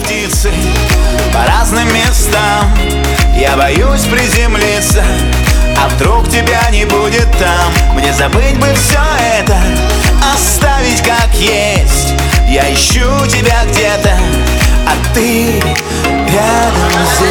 птицы по разным местам. Я боюсь приземлиться, а вдруг тебя не будет там. Мне забыть бы все это, оставить как есть. Я ищу тебя где-то, а ты рядом здесь.